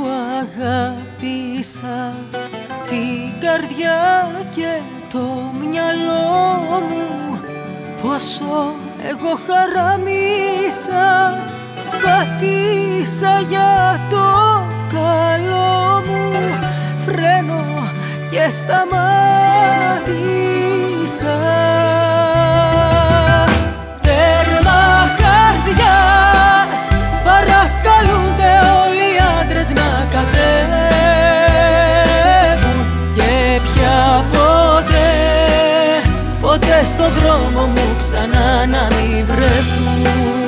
αγάπησα την καρδιά και το μυαλό μου, πόσο εγώ χαράμισα, πατήσα για το καλό μου φρένο και σταμάτησα. Τέρμα καρδιάς, παρακαλούνται όλοι οι άντρες να κατέβουν και πια ποτέ στο δρόμο μου ξανά να μην βρεθούν.